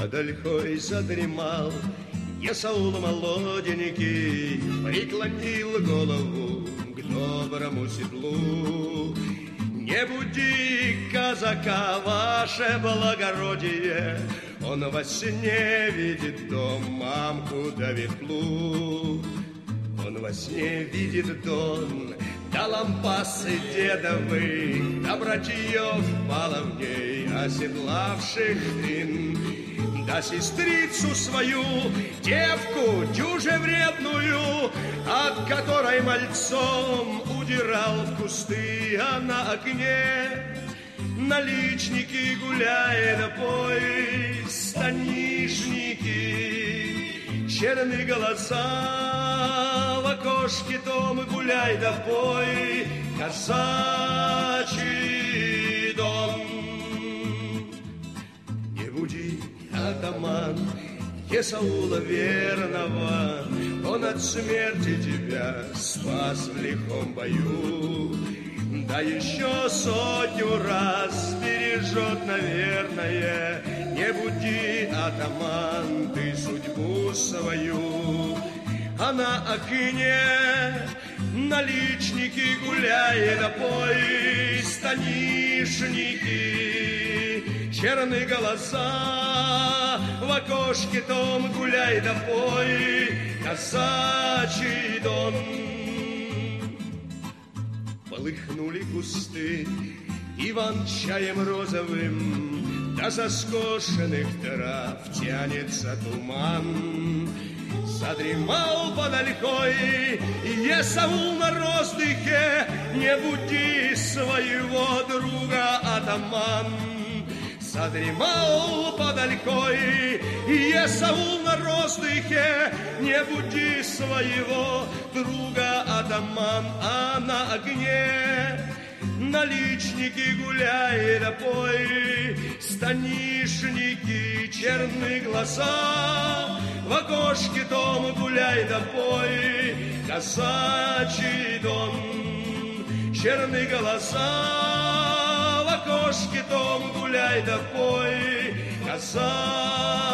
под ольхой задремал. Есаул молоденький преклонил голову к доброму седлу. Не буди казака, ваше благородие, он во сне видит дом, мамку да ветлу. Он во сне видит дом, да лампасы дедовы, да братьев баловней, оседлавших тын, да сестрицу свою, девку дюже вредную, от которой мальцом удирал в кусты, а на окне наличники гуляет бой, станишники, черные голоса, в окошке дома гуляй да пой, казачий дом. Не буди, атаман, Есаула верного, он от смерти тебя спас в лихом бою. Да еще 100 раз бережет, наверное. Не буди, атаман, ты судьбу свою. А на окне наличники гуляй да пой, станишники, черные голоса, в окошке том гуляй да пой, казачий дом. Полыхнули кусты иван-чаем розовым, да со скошенных трав тянется туман. Задремал под ольхой Есаул на роздыхе, не буди своего друга, атаман. Задремал под ольхой Есаул на роздыхе, не буди своего друга, атаман. А на огне наличники гуляй да пой, станишники, черные глаза, в окошке дома гуляй да пой, казачий дом. Черные голоса, в окошке дома гуляй да пой, казачий